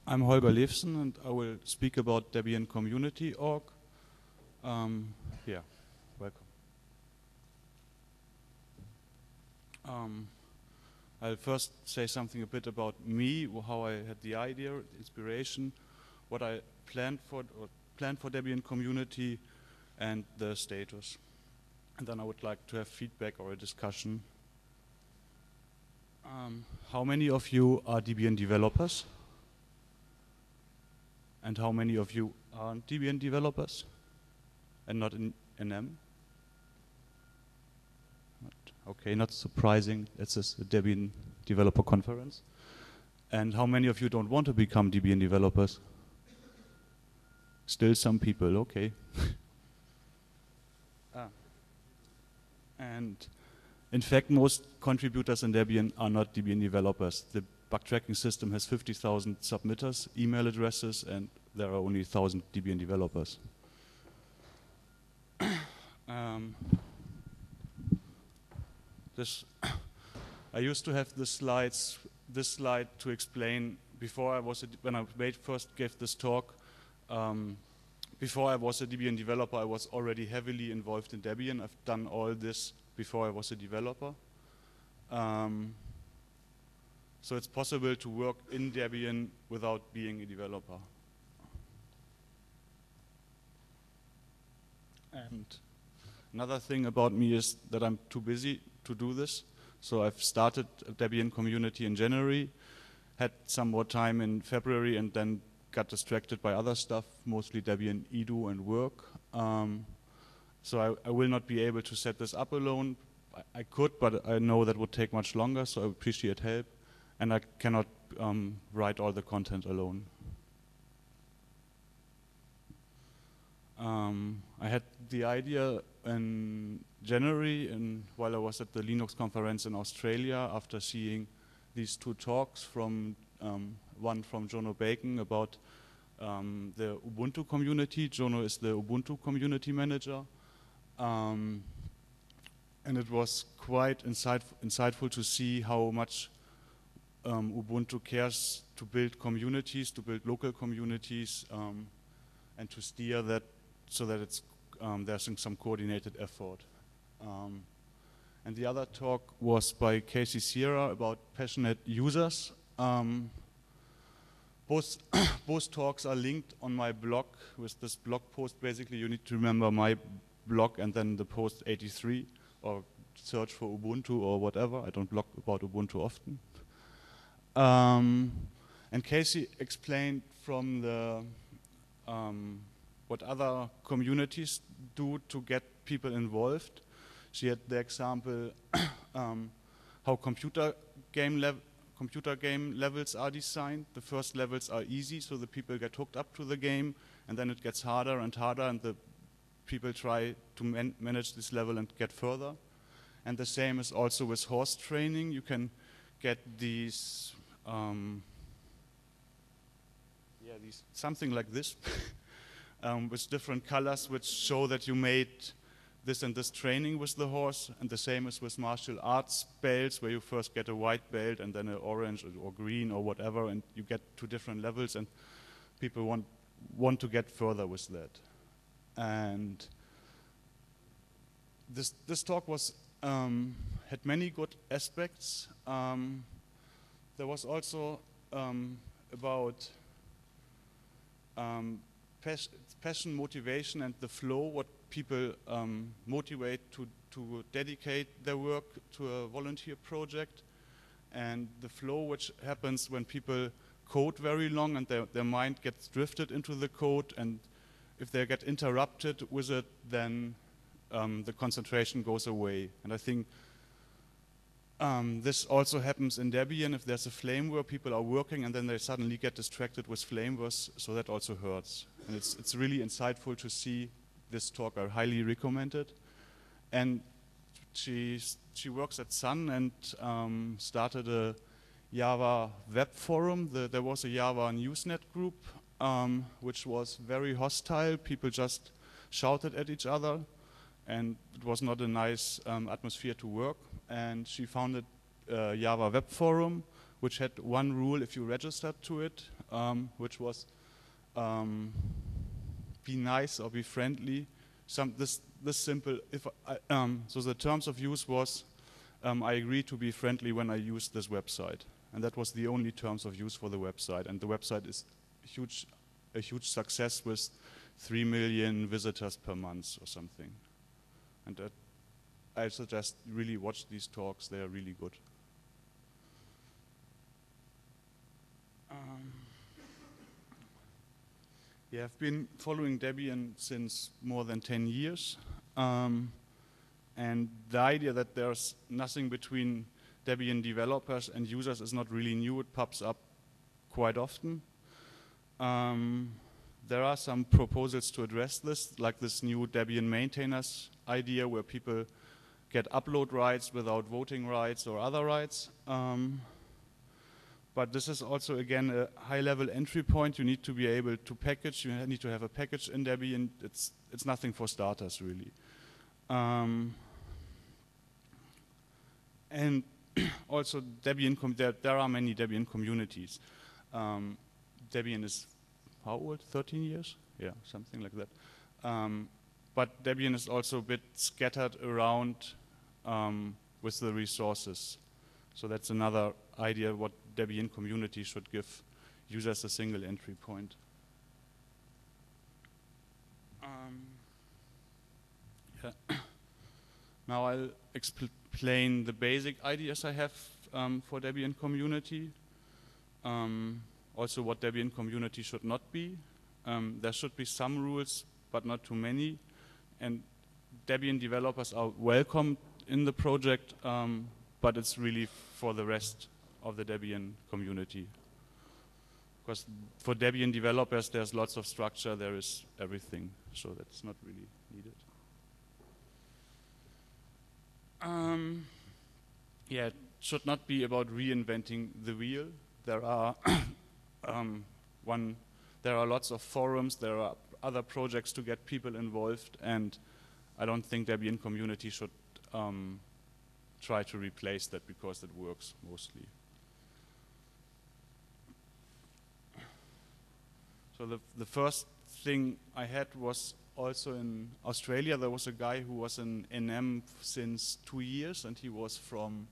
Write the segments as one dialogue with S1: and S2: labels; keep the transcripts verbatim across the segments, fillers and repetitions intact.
S1: I'm Holger Levsen, and I will speak about Debian Community dot org. Um, yeah, welcome. Um, I'll first say something a bit about me, how I had the idea, the inspiration, what I planned for, or planned for Debian Community, and the status. And then I would like to have feedback or a discussion. Um, how many of you are Debian developers? And how many of you aren't Debian developers and not in N M? Okay, not surprising. It's a Debian developer conference. And how many of you don't want to become Debian developers? Still some people, okay. ah. And in fact, most contributors in Debian are not Debian developers. The bug tracking system has fifty thousand submitters, email addresses, and there are only one thousand Debian developers. um, this I used to have the slides, this slide to explain before I was a, when I made, first gave this talk. Um, before I was a Debian developer, I was already heavily involved in Debian. I've done all this before I was a developer. Um, so it's possible to work in Debian without being a developer. And another thing about me is that I'm too busy to do this. So I've started a Debian Community in January, had some more time in February, and then got distracted by other stuff, mostly Debian edu and work. Um, so I, I will not be able to set this up alone. I, I could, but I know that would take much longer, so I appreciate help. And I cannot um, write all the content alone. Um, I had the idea in January, in, while I was at the Linux conference in Australia, after seeing these two talks from um, one from Jono Bacon about um, the Ubuntu community. Jono is the Ubuntu community manager. Um, and it was quite insightf insightful to see how much um, Ubuntu cares to build communities, to build local communities, um, and to steer that so that it's um, there's some coordinated effort. Um, and the other talk was by Casey Sierra about passionate users. Um, both, both talks are linked on my blog with this blog post. Basically, you need to remember my blog and then the post eighty-three, or search for Ubuntu or whatever. I don't blog about Ubuntu often. Um, and Casey explained from the um, what other communities do to get people involved. She had the example um, how computer game, lev computer game levels are designed. The first levels are easy, so the people get hooked up to the game, and then it gets harder and harder, and the people try to man manage this level and get further. And the same is also with horse training. You can get these, um, yeah, these something like this. Um, with different colors, which show that you made this and this training with the horse, and the same is with martial arts belts, where you first get a white belt and then an orange or, or green or whatever, and you get to different levels, and people want want to get further with that. And this this talk was um, had many good aspects. Um, there was also um, about um, passion, motivation, and the flow, what people um, motivate to, to dedicate their work to a volunteer project, and the flow which happens when people code very long and their, their mind gets drifted into the code, and if they get interrupted with it, then um, the concentration goes away. And I think Um, this also happens in Debian. If there's a flameware, people are working and then they suddenly get distracted with flamewares, so that also hurts. And it's, it's really insightful to see this talk. I highly recommend it. And she, she works at Sun and um, started a Java web forum. The, there was a Java Newsnet group, um, which was very hostile. People just shouted at each other, and it was not a nice um, atmosphere to work. And she founded a Java web forum, which had one rule: if you registered to it, um, which was um, be nice or be friendly. Some this this simple. If I, um, so, the terms of use was um, I agree to be friendly when I use this website, and that was the only terms of use for the website. And the website is huge, a huge success with three million visitors per month or something. And that I suggest really watch these talks. They are really good. Um, yeah, I've been following Debian since more than ten years. Um, and the idea that there's nothing between Debian developers and users is not really new. It pops up quite often. Um, there are some proposals to address this, like this new Debian maintainers idea where people get upload rights without voting rights or other rights. Um, But this is also, again, a high-level entry point. You need to be able to package. You need to have a package in Debian. It's, it's nothing for starters, really. Um, and also, Debian there, there are many Debian communities. Um, Debian is, how old? thirteen years? Yeah, something like that. Um, but Debian is also a bit scattered around um, with the resources. So that's another idea what Debian community should give users a single entry point. Um, yeah. Now I'll explain the basic ideas I have um, for Debian community. Um, also what Debian community should not be. Um, there should be some rules, but not too many. And Debian developers are welcome in the project, um, but it's really for the rest of the Debian community. Because for Debian developers, there's lots of structure, there is everything, so that's not really needed. Um, yeah, it should not be about reinventing the wheel. There are um, one, there are lots of forums, there are other projects to get people involved, and I don't think Debian community should um, try to replace that because it works mostly. So the, the first thing I had was also in Australia. There was a guy who was in N M since two years, and he was from,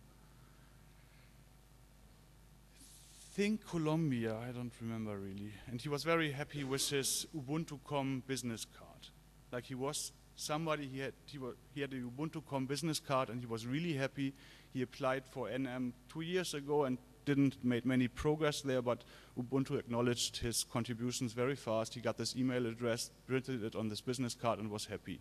S1: I think, Colombia. I don't remember really. And he was very happy with his Ubuntu dot com business card. Like he was somebody, he had, he, was, he had a Ubuntu dot com business card, and he was really happy. He applied for N M two years ago and didn't make many progress there, but Ubuntu acknowledged his contributions very fast. He got this email address, printed it on this business card, and was happy.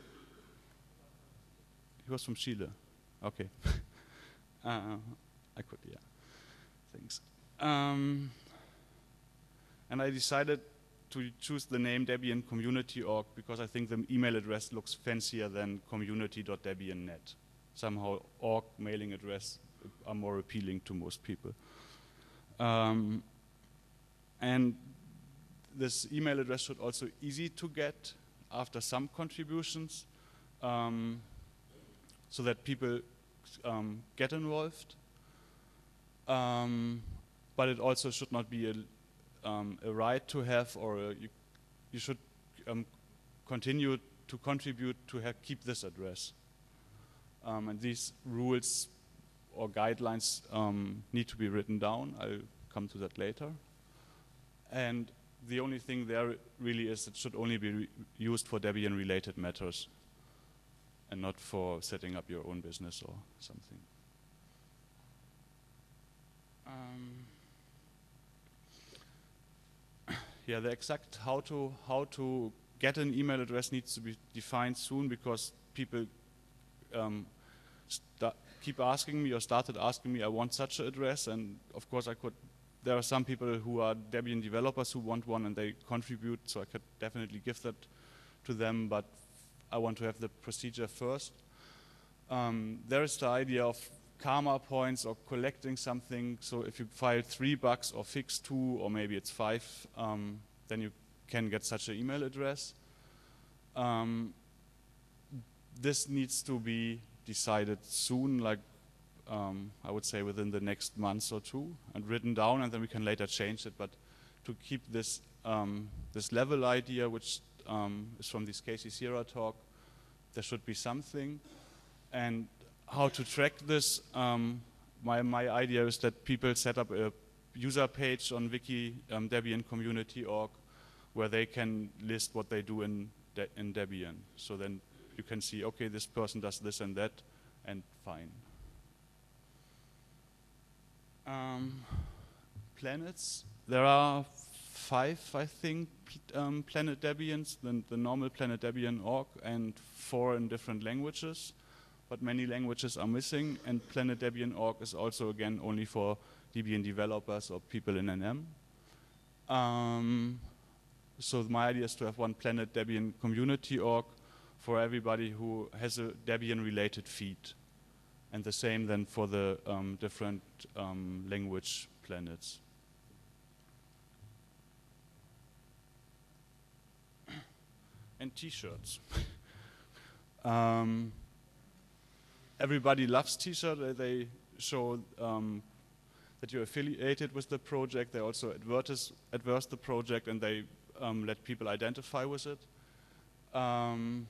S1: He was from Chile. Okay. uh, I could, yeah. Thanks. Um, and I decided to choose the name Debian Community dot org because I think the email address looks fancier than community dot debian dot net. Somehow org mailing address are more appealing to most people. Um, and this email address should also easy to get after some contributions um, so that people um, get involved. Um, but it also should not be a, um, a right to have, or a, you, you should um, continue to contribute to have, keep this address. Um, and these rules or guidelines um, need to be written down. I'll come to that later. And the only thing there really is it should only be re used for Debian-related matters and not for setting up your own business or something. Um, yeah, the exact how to how to get an email address needs to be defined soon because people um, keep asking me or started asking me, I want such an address, and of course I could, there are some people who are Debian developers who want one and they contribute, so I could definitely give that to them, but I want to have the procedure first. Um, there is the idea of karma points or collecting something, so if you file three bugs or fix two, or maybe it's five, um, then you can get such an email address. Um, this needs to be decided soon, like um, I would say within the next month or two, and written down, and then we can later change it, but to keep this um, this level idea, which um, is from this Casey Sierra talk, there should be something. And how to track this, um, my, my idea is that people set up a user page on Wiki um, Debian community dot org where they can list what they do in, De in Debian. So then you can see, okay, this person does this and that, and fine. Um, planets, there are five, I think, um, Planet Debians, the, the normal Planet Debian dot org, and four in different languages. But many languages are missing, and Planet Debian dot org is also, again, only for Debian developers or people in N M. Um, so my idea is to have one Planet Debian community dot org for everybody who has a Debian-related feed. And the same then for the um, different um, language planets. And t-shirts. um, everybody loves t-shirts. They show um, that you're affiliated with the project. They also advertise, adverse the project, and they um, let people identify with it. Um,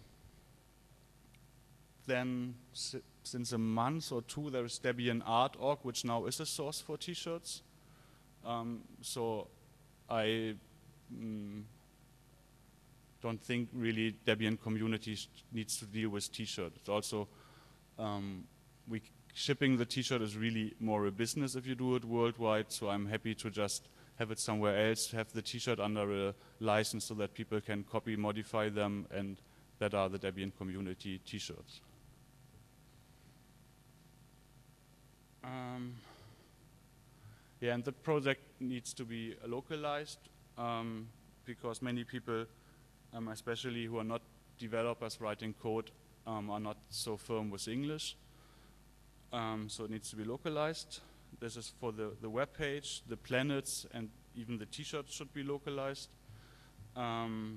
S1: then si since a month or two, there is Debian Art dot org, which now is a source for t-shirts. Um, so I mm, don't think really Debian community needs to deal with t-shirt. It's also, um, we shipping the t-shirt is really more a business if you do it worldwide, so I'm happy to just have it somewhere else, have the t-shirt under a license so that people can copy, modify them, and that are the Debian community t-shirts. Um, yeah, and the project needs to be localized um, because many people, um, especially who are not developers writing code, um, are not so firm with English. Um, so it needs to be localized. This is for the, the web page, the planets, and even the t-shirts should be localized. Um,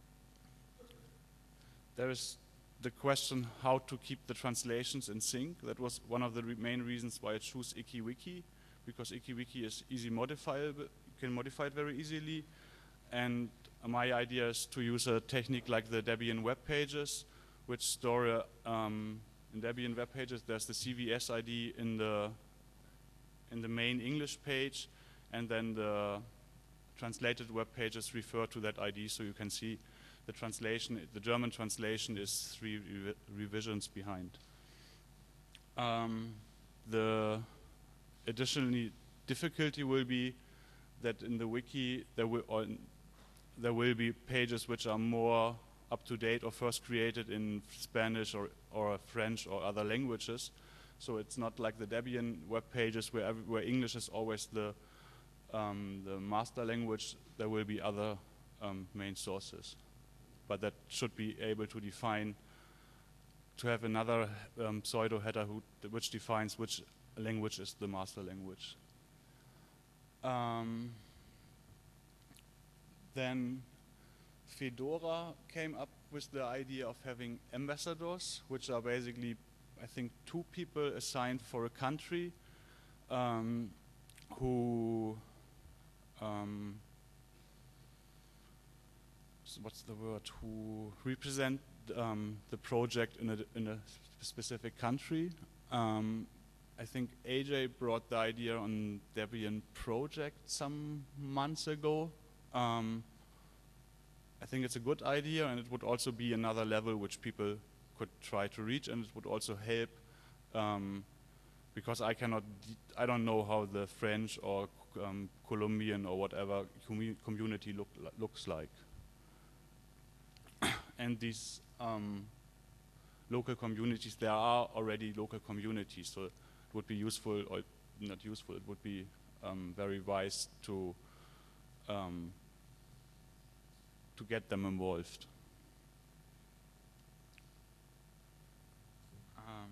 S1: there is the question how to keep the translations in sync. That was one of the re main reasons why I chose IkiWiki, because IkiWiki is easy modifiable, you can modify it very easily. And my idea is to use a technique like the Debian web pages, which store a, um, in Debian web pages there's the C V S I D in the in the main English page, and then the translated web pages refer to that I D, so you can see the translation, the German translation is three re revisions behind. Um, the additionally difficulty will be that in the wiki there will, or there will be pages which are more up to date or first created in Spanish or, or French or other languages. So it's not like the Debian web pages where, every, where English is always the, um, the master language. There will be other um, main sources. But that should be able to define, to have another um, pseudo header who, which defines which language is the master language. Um, then Fedora came up with the idea of having ambassadors, which are basically, I think, two people assigned for a country um, who um, what's the word, who represent um, the project in a, in a specific country. Um, I think A J brought the idea on Debian project some months ago. Um, I think it's a good idea, and it would also be another level which people could try to reach, and it would also help um, because I cannot, I don't know how the French or um, Colombian or whatever commu community look, looks like. And these um, local communities, there are already local communities, so it would be useful, or not useful, it would be um, very wise to um, to get them involved. Um,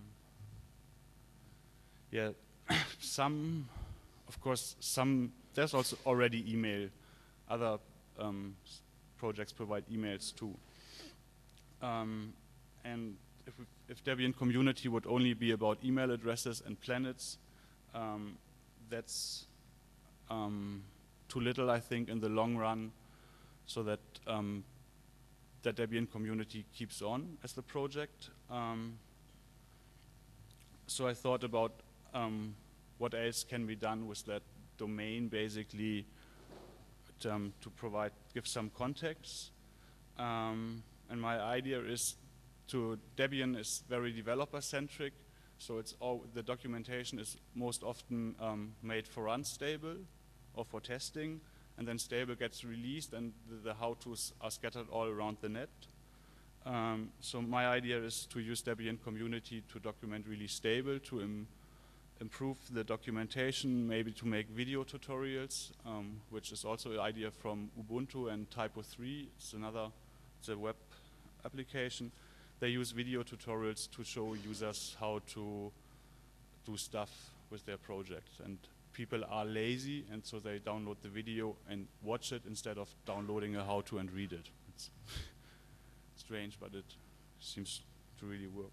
S1: yeah, some, of course, some, there's also already email. Other um, projects provide emails too. Um, and if, we, if Debian community would only be about email addresses and planets, um, that's um, too little, I think, in the long run, so that um, the Debian community keeps on as the project. Um, so I thought about um, what else can be done with that domain, basically, um, to provide, give some context. Um, and my idea is to, Debian is very developer-centric, so it's all, the documentation is most often um, made for unstable or for testing, and then stable gets released and the, the how-tos are scattered all around the net. Um, so my idea is to use Debian community to document really stable, to im improve the documentation, maybe to make video tutorials, um, which is also an idea from Ubuntu and Typo three. It's another, it's a web application. They use video tutorials to show users how to do stuff with their project. And people are lazy, and so they download the video and watch it instead of downloading a how-to and read it. It's strange, but it seems to really work.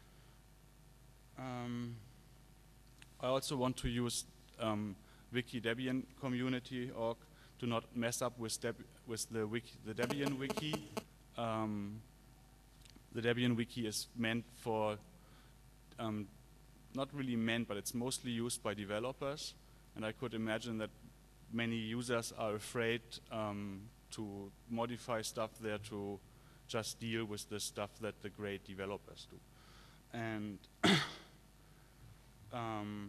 S1: Um, I also want to use um, Wiki Debian community org to not mess up with, Deb with the, wiki, the Debian wiki. Um, the Debian wiki is meant for, um, not really meant, but it's mostly used by developers. And I could imagine that many users are afraid um, to modify stuff there to just deal with the stuff that the great developers do. And um,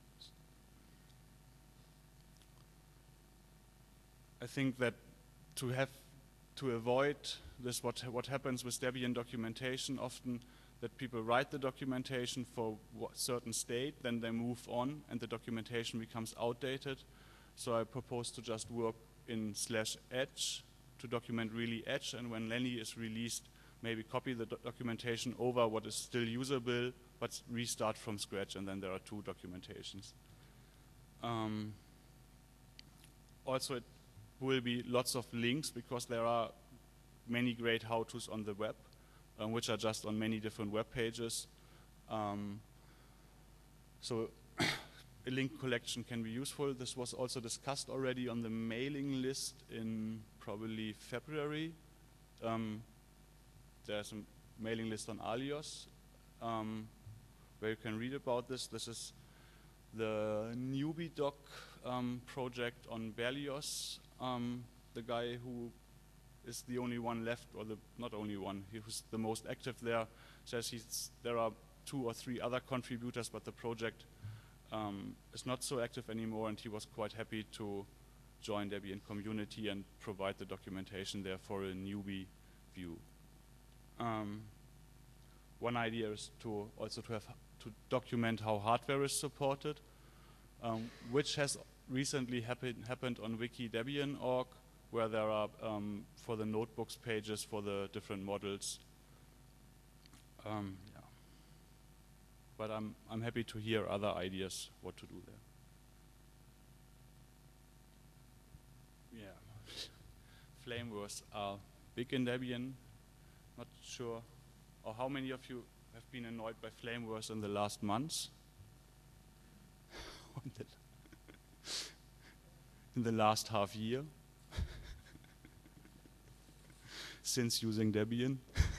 S1: I think that to have to avoid this, what what happens with Debian documentation often, that people write the documentation for a certain state, then they move on, and the documentation becomes outdated. So I propose to just work in slash edge to document really edge, and when Lenny is released, maybe copy the do documentation over what is still usable, but restart from scratch, and then there are two documentations. Um, also, it will be lots of links, because there are many great how-tos on the web, um, which are just on many different web pages. Um, so a link collection can be useful. This was also discussed already on the mailing list in probably February. Um, there's a mailing list on Alios, um, where you can read about this. This is the newbie doc um, project on Berlioz. Um, the guy who is the only one left, or the not only one, he who's the most active there, says he's, there are two or three other contributors, but the project um, is not so active anymore, and he was quite happy to join Debian community and provide the documentation there for a newbie view. Um, one idea is to also to have to document how hardware is supported, um, which has recently happen, happened on Wiki Debian dot org, where there are um, for the notebooks pages for the different models. Um, yeah. But I'm I'm happy to hear other ideas what to do there. Yeah, Flamewars are big in Debian. Not sure, or how many of you have been annoyed by Flamewars in the last months? In the last half year, since using Debian.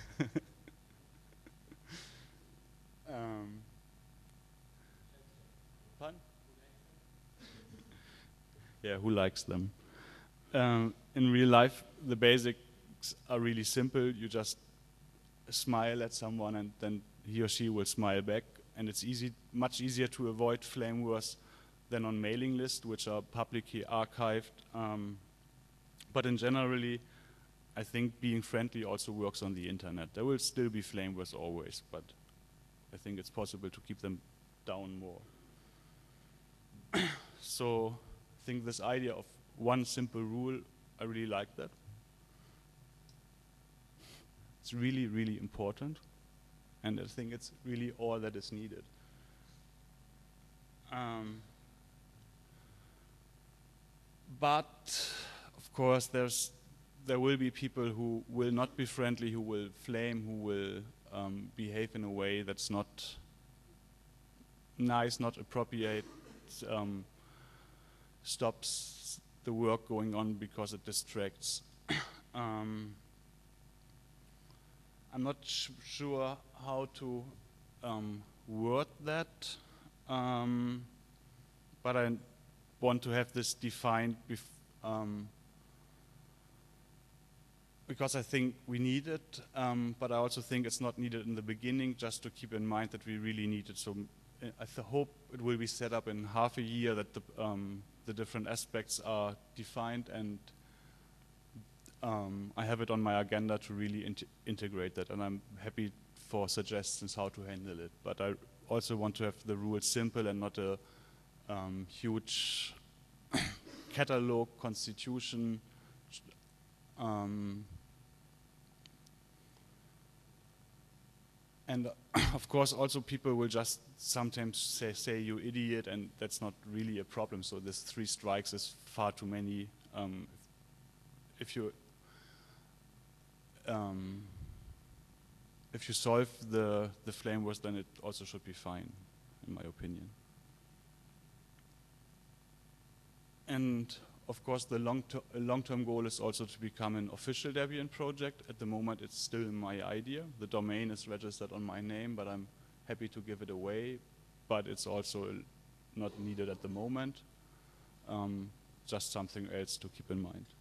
S1: um, Pardon? Yeah, who likes them? Um, in real life, the basics are really simple. You just smile at someone, and then he or she will smile back. And it's easy, much easier to avoid flame wars than on mailing lists, which are publicly archived. Um, but in generally, I think being friendly also works on the internet. There will still be flame wars always, but I think it's possible to keep them down more. So I think this idea of one simple rule, I really like that. It's really, really important. And I think it's really all that is needed. Um, but, of course, there's, there will be people who will not be friendly, who will flame, who will um, behave in a way that's not nice, not appropriate, um, stops the the work going on because it distracts. um, I'm not sh sure how to um, word that, um, but I want to have this defined bef um, because I think we need it, um, but I also think it's not needed in the beginning, just to keep in mind that we really need it. So I th hope it will be set up in half a year, that the, um, the different aspects are defined, and um, I have it on my agenda to really int integrate that, and I'm happy for suggestions how to handle it. But I also want to have the rules simple and not a um, huge catalog constitution. Um, And of course, also people will just sometimes say, say you idiot, and that's not really a problem. So this three strikes is far too many. Um, if you um, if you solve the the flame wars, then it also should be fine, in my opinion. And of course, the long-term long-term goal is also to become an official Debian project. At the moment, it's still my idea. The domain is registered on my name, but I'm happy to give it away. But it's also not needed at the moment. Um, just something else to keep in mind.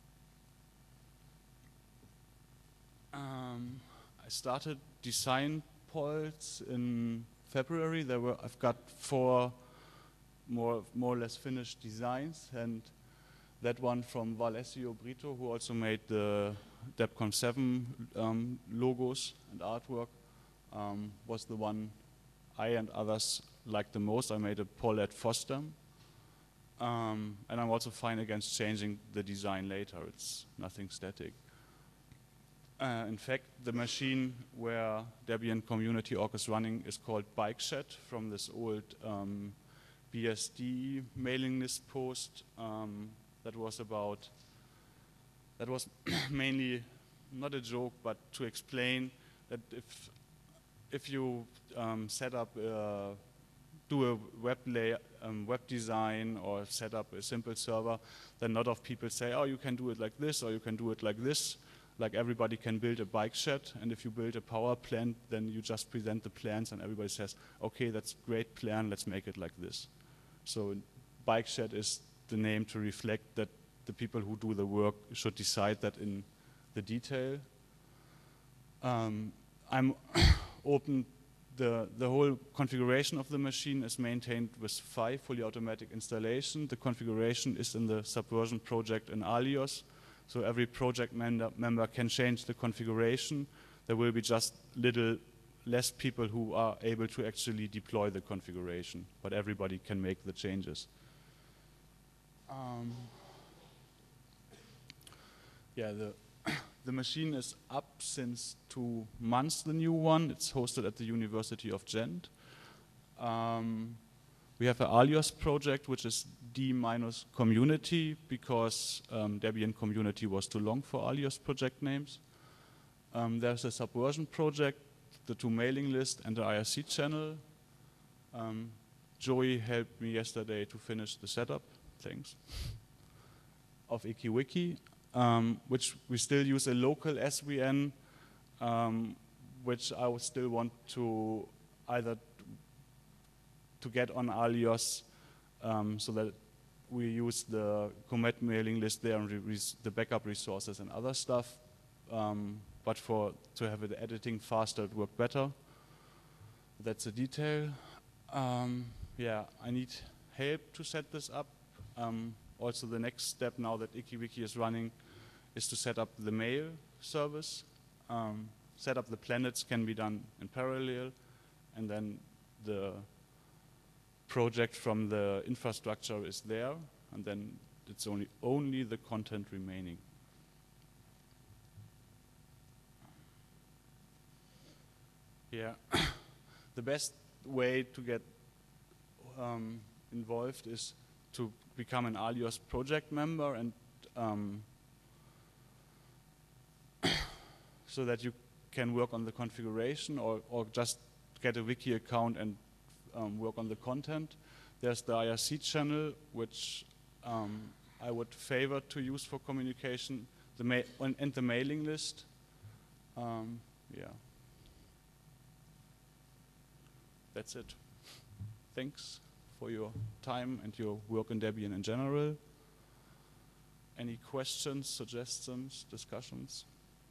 S1: Um, I started design polls in February. There were I've got four more more or less finished designs, and that one from Valesio Brito, who also made the DebCon seven um, logos and artwork, um, was the one I and others liked the most. I made a poll at FOSDEM. Um, and I'm also fine against changing the design later. It's nothing static. Uh, in fact, the machine where Debian Community Org is running is called BikeChat, from this old um, B S D mailing list post. Um, That was about, that was mainly not a joke, but to explain that if, if you um, set up, uh, do a web, lay, um, web design or set up a simple server, then a lot of people say, oh, you can do it like this, or you can do it like this. Like everybody can build a bike shed, and if you build a power plant, then you just present the plans and everybody says, okay, that's a great plan, let's make it like this. So bike shed is the name to reflect that the people who do the work should decide that in the detail. Um, I'm open, the, the whole configuration of the machine is maintained with F I, fully automatic installation. The configuration is in the Subversion project in Alios, so every project member, member can change the configuration. There will be just little less people who are able to actually deploy the configuration, but everybody can make the changes. Um, yeah, the, the machine is up since two months, the new one. It's hosted at the University of Gent. Um, we have an Alios project, which is D minus community, because um, Debian community was too long for Alios project names. Um, there's a Subversion project, the two mailing list, and the I R C channel. Um, Joey helped me yesterday to finish the setup. Thanks. Of IkiWiki, um, which we still use a local S V N, um, which I would still want to either to get on Alios, um, so that we use the commit mailing list there and the backup resources and other stuff. Um, but for to have the editing faster, it work better. That's a detail. Um, yeah, I need help to set this up. Um, also, the next step now that IkiWiki is running is to set up the mail service. Um, set up the planets can be done in parallel, and then the project from the infrastructure is there, and then it's only only the content remaining. Yeah, the best way to get um, involved is to become an Alios project member, and um, so that you can work on the configuration, or, or just get a wiki account and um, work on the content. There's the I R C channel, which um, I would favor to use for communication, the ma and, and the mailing list. Um, yeah. That's it. Thanks for your time and your work in Debian in general. Any questions, suggestions, discussions?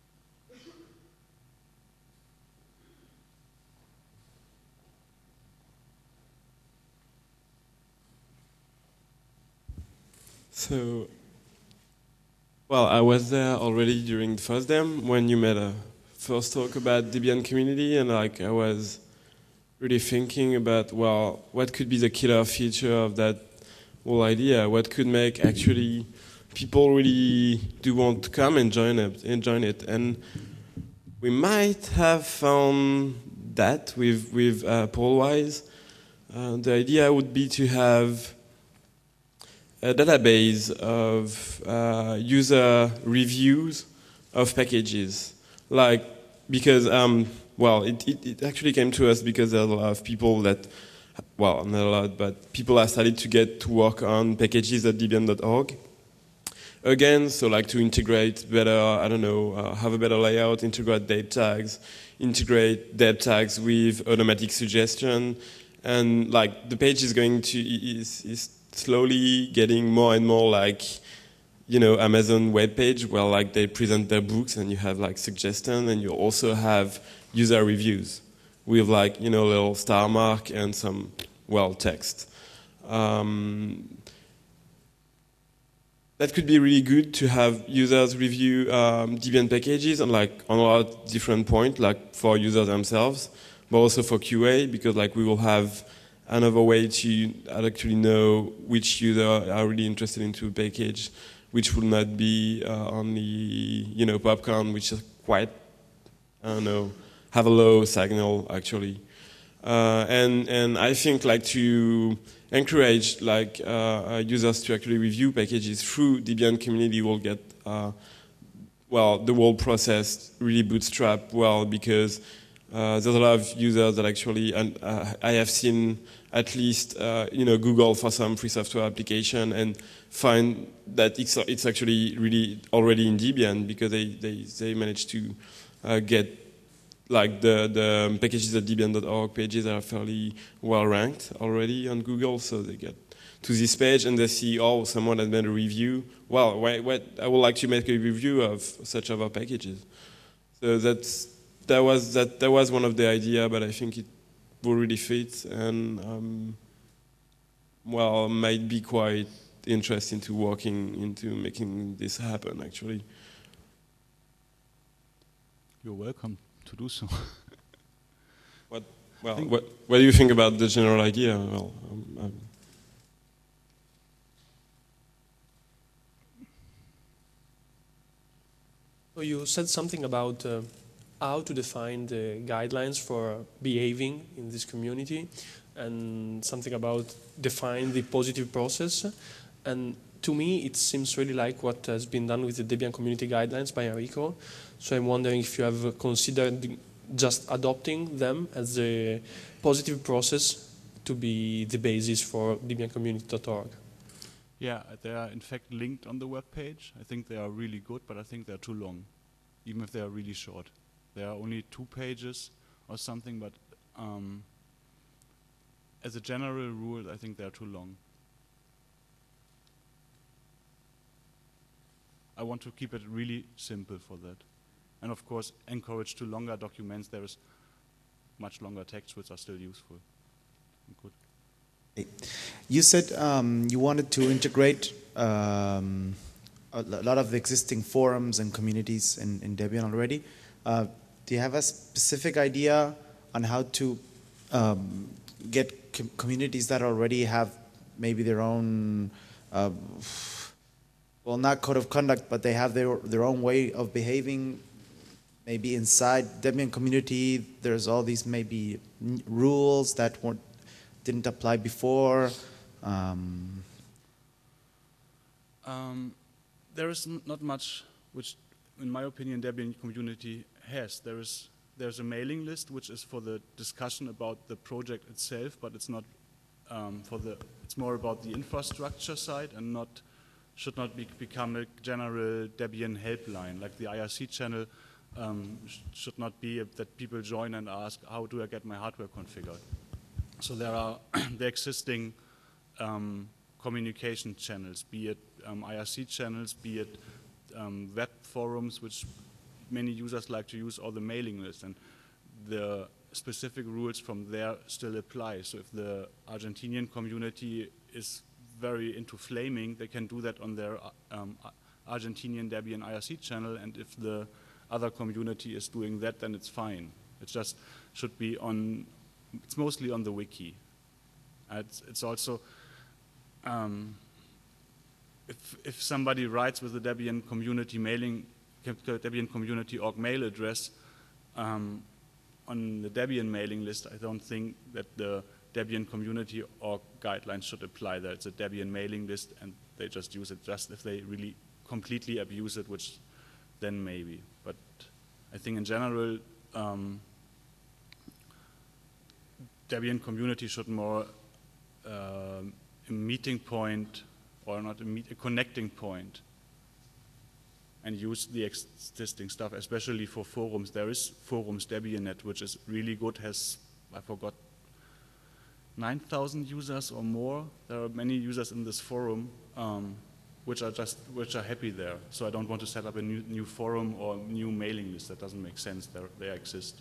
S2: So, well, I was there already during the FOSDEM when you made a first talk about Debian community, and like I was really thinking about, well, what could be the killer feature of that whole idea? What could make actually people really do want to come and join it? And join it, and we might have found that with with uh, Polwise. Uh, the idea would be to have a database of uh, user reviews of packages, like because um, well, it, it, it actually came to us because there are a lot of people that, well, not a lot, but people have started to get to work on packages at debian dot org. Again, so like to integrate better, I don't know, uh, have a better layout, integrate date tags, integrate date tags with automatic suggestion, and like the page is going to is is slowly getting more and more like, you know, Amazon web page where like they present their books and you have like suggestion and you also have user reviews with like, you know, a little star mark and some, well, text. Um, that could be really good to have users review um, Debian packages on like on a lot of different points, like for users themselves, but also for Q A, because like we will have another way to actually know which users are really interested into a package, which will not be uh, only, you know, popcorn, which is quite, I don't know, have a low signal actually. Uh, and and I think like to encourage like uh, users to actually review packages through Debian community will get uh, well the whole process really bootstrap well, because uh, there's a lot of users that actually, and uh, I have seen at least uh, you know, Google for some free software application and find that it's it's actually really already in Debian because they they they managed to uh, get like the the packages at debian dot org pages are fairly well ranked already on Google, so they get to this page and they see, oh, someone has made a review. Well, wait, wait, I would like to make a review of such other packages. So that's that was that that was one of the idea, but I think it will really fit and um, well, might be quite interesting to working into making this happen actually.
S1: You're welcome to do so.
S2: What well, what what do you think about the general idea? Well, um, um,
S3: So you said something about uh, how to define the guidelines for behaving in this community, and something about define the positive process. And to me, it seems really like what has been done with the Debian community guidelines by Enrico. So I'm wondering if you have considered just adopting them as a positive process to be the basis for debian community dot org.
S1: Yeah, they are in fact linked on the web page. I think they are really good, but I think they're too long, even if they are really short. They are only two pages or something, but um, as a general rule, I think they are too long. I want to keep it really simple for that. And of course, encourage to longer documents. There is much longer text which are still useful. Good.
S4: You said um, you wanted to integrate um, a lot of existing forums and communities in, in Debian already. Uh, do you have a specific idea on how to um, get com communities that already have maybe their own, uh, well, not code of conduct, but they have their, their own way of behaving? Maybe inside Debian community, there's all these maybe rules that weren't didn't apply before. Um.
S1: Um, there is n not much which, in my opinion, Debian community has. There is there's a mailing list which is for the discussion about the project itself, but it's not um, for the. It's more about the infrastructure side and not should not be, become a general Debian helpline. Like the I R C channel um, sh should not be a, that people join and ask, how do I get my hardware configured? So there are the existing um, communication channels, be it um, I R C channels, be it um, web forums, which many users like to use, or the mailing list. And the specific rules from there still apply. So if the Argentinian community is very into flaming, they can do that on their um, Argentinian Debian I R C channel, and if the other community is doing that, then it's fine. It just should be on, it's mostly on the wiki. Uh, it's, it's also, um, if, if somebody writes with the Debian community mailing, Debian community org mail address, um, on the Debian mailing list, I don't think that the Debian community org guidelines should apply there. It's a Debian mailing list, and they just use it just if they really completely abuse it, which then maybe. But I think in general, um, Debian community should more uh, a meeting point, or not a, meet, a connecting point, and use the existing stuff, especially for forums. There is forums DebianNet, which is really good, has, I forgot, nine thousand users or more. There are many users in this forum um, which are just, which are happy there. So I don't want to set up a new, new forum or new mailing list. That doesn't make sense. They're, they exist.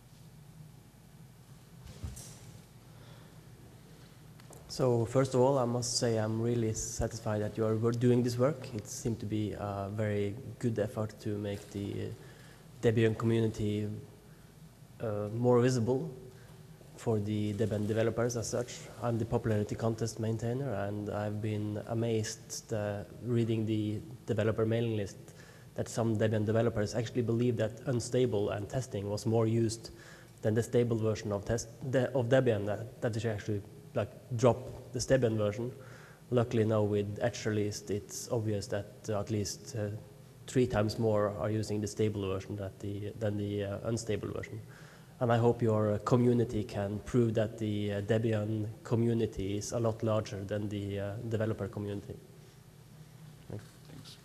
S5: So first of all, I must say I'm really satisfied that you are doing this work. It seemed to be a very good effort to make the Debian community uh, more visible for the Debian developers as such. I'm the popularity contest maintainer, and I've been amazed uh, reading the developer mailing list that some Debian developers actually believe that unstable and testing was more used than the stable version of, test, de, of Debian, that, that is actually like drop the Debian version. Luckily now with Etch released, it's obvious that uh, at least uh, three times more are using the stable version than the, than the uh, unstable version. And I hope your uh, community can prove that the uh, Debian community is a lot larger than the uh, developer community. Thanks.
S1: Thanks.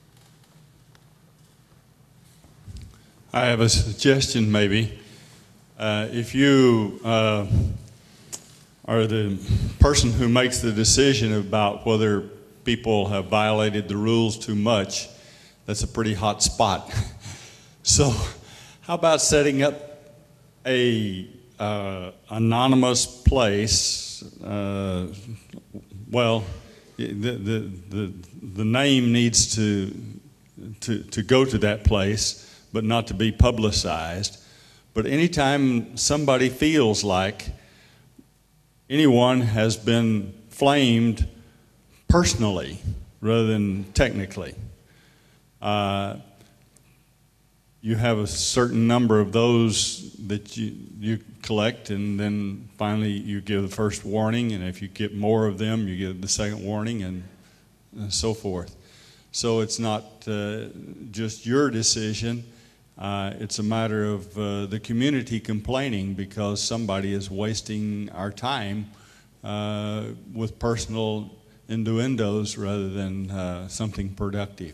S6: I have a suggestion maybe. Uh, if you uh, are the person who makes the decision about whether people have violated the rules too much, that's a pretty hot spot. So how about setting up a uh, anonymous place? Uh, well, the, the, the, the name needs to, to, to go to that place, but not to be publicized. But anytime somebody feels like anyone has been flamed personally rather than technically, uh, you have a certain number of those that you, you collect, and then finally you give the first warning, and if you get more of them, you give the second warning, and, and so forth. So it's not uh, just your decision. Uh, it's a matter of uh, the community complaining because somebody is wasting our time uh, with personal innuendos rather than uh, something productive.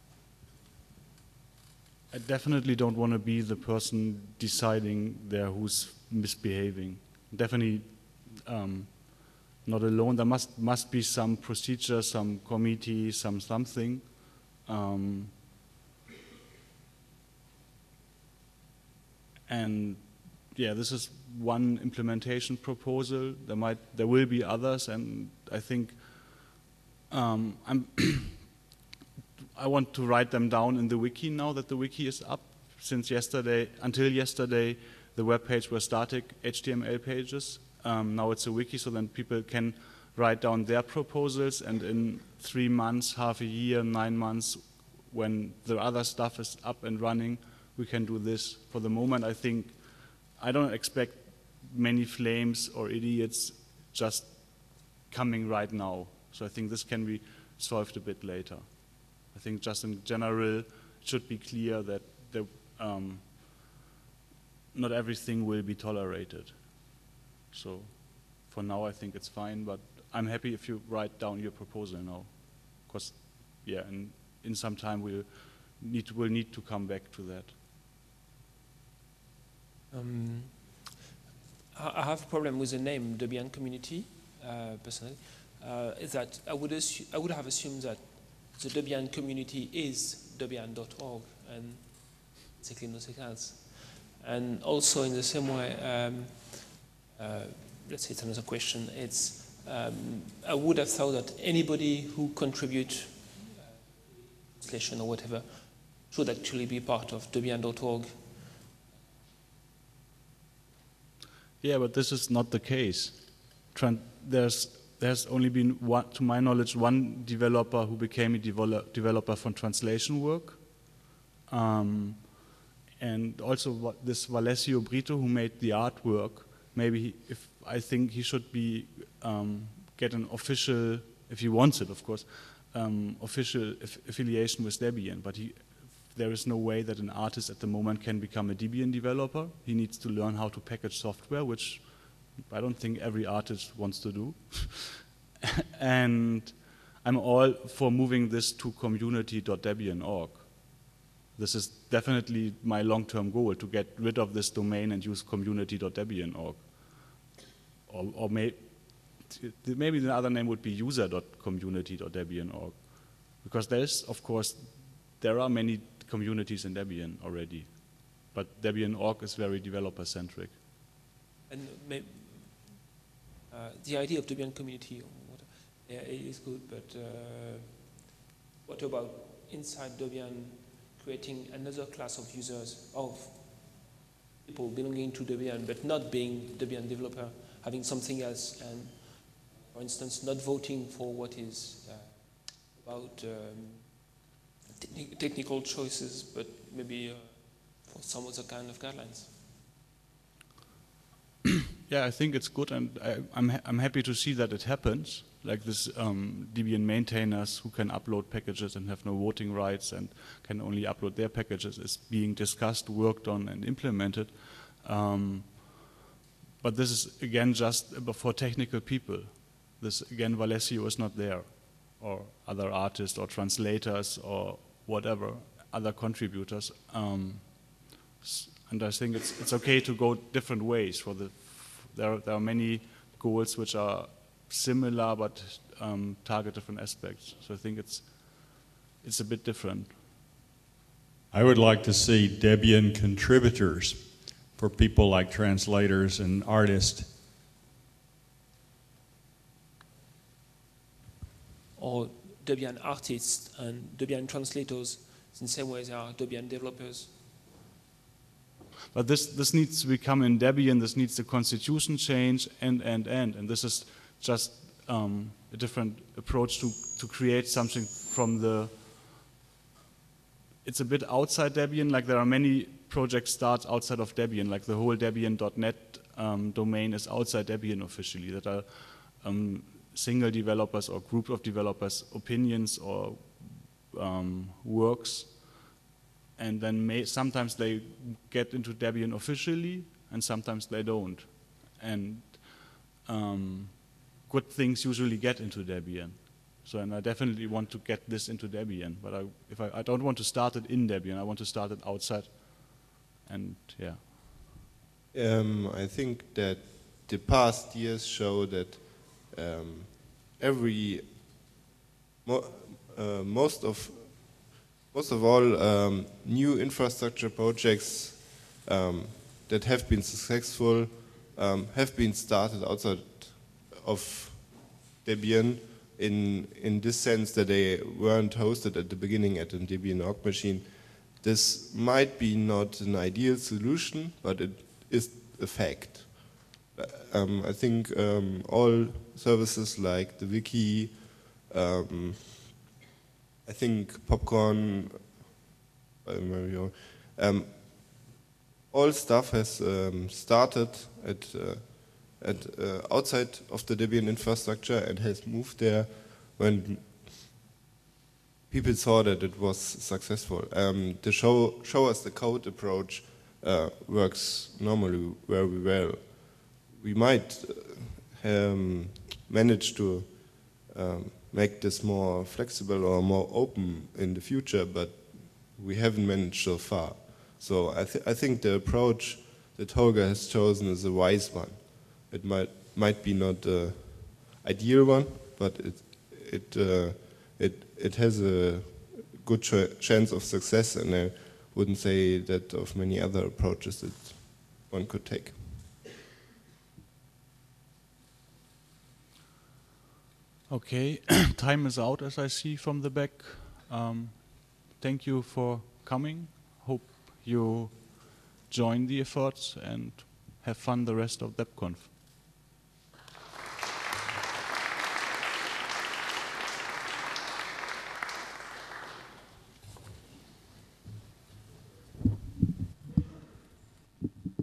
S1: I definitely don't want to be the person deciding there who's misbehaving. Definitely um, not alone. There must must be some procedure, some committee, some something. Um, And yeah, this is one implementation proposal. There might, there will be others, and I think um, I'm I want to write them down in the wiki now that the wiki is up. Since yesterday, until yesterday, the web page were static H T M L pages. Um, now it's a wiki, so then people can write down their proposals, and in three months, half a year, nine months, when the other stuff is up and running, we can do this. For the moment, I think, I don't expect many flames or idiots just coming right now. So I think this can be solved a bit later. I think just in general, it should be clear that the, um, not everything will be tolerated. So for now, I think it's fine, but I'm happy if you write down your proposal now. Because yeah, and in some time we'll need to, we'll need to come back to that.
S3: Um, I have a problem with the name Debian Community, uh, personally. Uh, is that I would assume, I would have assumed that the Debian community is Debian dot org and exactly nothing else. And also in the same way, um, uh, let's say it's another question. It's um, I would have thought that anybody who contribute uh, translation or whatever should actually be part of Debian dot org.
S1: Yeah, but this is not the case. Tran there's there's only been one, to my knowledge, one developer who became a develop developer for translation work, um, and also what, this Valesio Brito who made the artwork. Maybe he, if I think he should be um, get an official, if he wants it, of course, um, official aff affiliation with Debian. But he. There is no way that an artist at the moment can become a Debian developer. He needs to learn how to package software, which I don't think every artist wants to do. And I'm all for moving this to community dot debian dot org. This is definitely my long-term goal, to get rid of this domain and use community dot debian dot org. Or, or may, maybe the other name would be user dot community dot debian dot org. Because there is, of course, there are many communities in Debian already, but Debian dot org is very developer-centric.
S3: And may, uh, the idea of Debian community, yeah, it is good, but uh, what about inside Debian creating another class of users, of people belonging to Debian but not being Debian developer, having something else, and for instance, not voting for what is uh, about um, technical choices, but maybe uh, for some other kind of guidelines.
S1: Yeah, I think it's good, and I, I'm ha I'm happy to see that it happens. Like this um, Debian maintainers who can upload packages and have no voting rights and can only upload their packages is being discussed, worked on, and implemented. Um, but this is again just for technical people. This again, Valesio is not there, or other artists or translators or whatever, other contributors. Um, and I think it's, it's okay to go different ways. For the, there, there are many goals which are similar but um, target different aspects. So I think it's, it's a bit different.
S6: I would like to see Debian contributors for people like translators and artists.
S3: Or Debian artists and Debian translators, in the same way they are Debian developers.
S1: But this, this needs to become in Debian, this needs a constitution change, and, and, and. And this is just um, a different approach to, to create something from the... It's a bit outside Debian, like there are many projects start outside of Debian, like the whole Debian dot net um, domain is outside Debian officially, that are um, single developers or group of developers' opinions or um, works, and then may, sometimes they get into Debian officially, and sometimes they don't. And um, good things usually get into Debian. So, and I definitely want to get this into Debian, but I, if I, I don't want to start it in Debian, I want to start it outside. And yeah.
S7: Um, I think that the past years show that um, every mo uh, most of most of all um, new infrastructure projects um, that have been successful um, have been started outside of Debian, in in this sense that they weren't hosted at the beginning at a Debian org machine. This might be not an ideal solution, but it is a fact. Um, I think um, all services like the wiki, um, I think Popcorn, uh, um, all stuff has um, started at, uh, at uh, outside of the Debian infrastructure and has moved there when people saw that it was successful. Um, the show, show us the code approach uh, works normally very well. We might uh, um, manage to um, make this more flexible or more open in the future, but we haven't managed so far. So I, th I think the approach that Holger has chosen is a wise one. It might might be not the ideal one, but it it uh, it it has a good ch chance of success, and I wouldn't say that of many other approaches that one could take.
S1: Okay, time is out, as I see from the back. Um, thank you for coming. Hope you join the efforts and have fun the rest of DebConf.